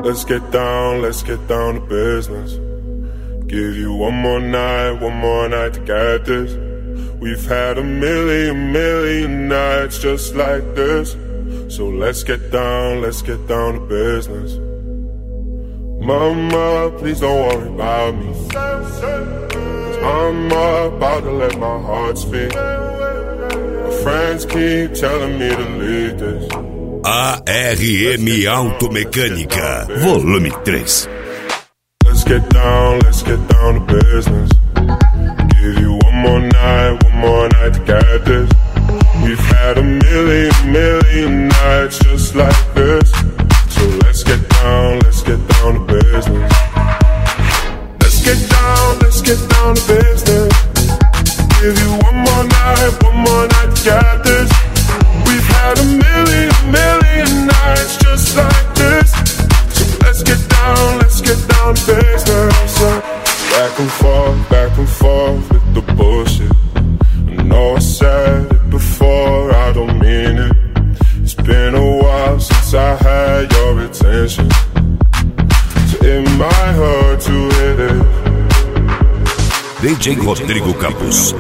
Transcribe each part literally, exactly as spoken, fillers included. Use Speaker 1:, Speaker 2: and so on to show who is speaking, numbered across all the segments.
Speaker 1: Let's get down, let's get down to business. Give you one more night, one more night to get this. We've had a million, million nights just like this. So let's get down, let's get down to business. Mama, please don't worry about me, 'cause I'm about to let my heart speak. My friends keep telling me to leave this.
Speaker 2: A R M Automecânica, volume três.
Speaker 1: Let's get down, let's get down to business. Give you one more night, one more night to get this. We've had a million, million nights just like this. So let's get down, let's get down to business. Let's get down, let's get down to business. Give you one more night, one more night to get this. We've had a million, million nights just like this. So let's get down, let's get down to business. Back and forth, back and forth with the bullshit. I know I said it before, I don't mean it. It's been a while since I had your attention, so it might hurt to hit it.
Speaker 2: D J Rodrigo Campos.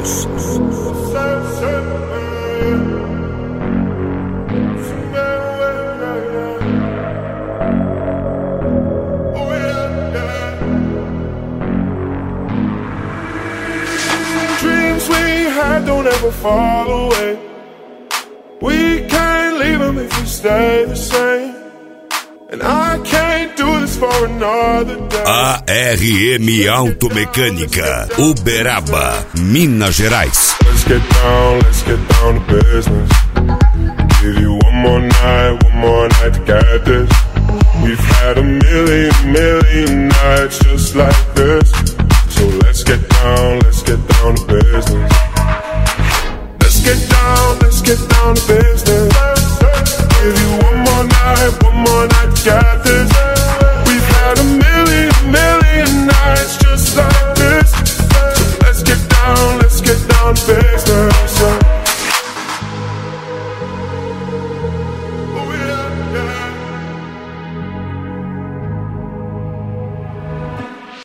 Speaker 1: Don't ever fall away. We can't leave them if we stay the same. And I can't do this for another day.
Speaker 2: A R M Automecânica, Uberaba, Minas Gerais.
Speaker 1: Let's get down, let's get down to business. Give you one more night, one more night to get this. We've had a million, million nights just like this. So let's get down, let's get down to business. Let's get down, let's get down to business. Give you one more night, one more night to get this. We've had a million, million nights just like this. So let's get down, let's get down to business.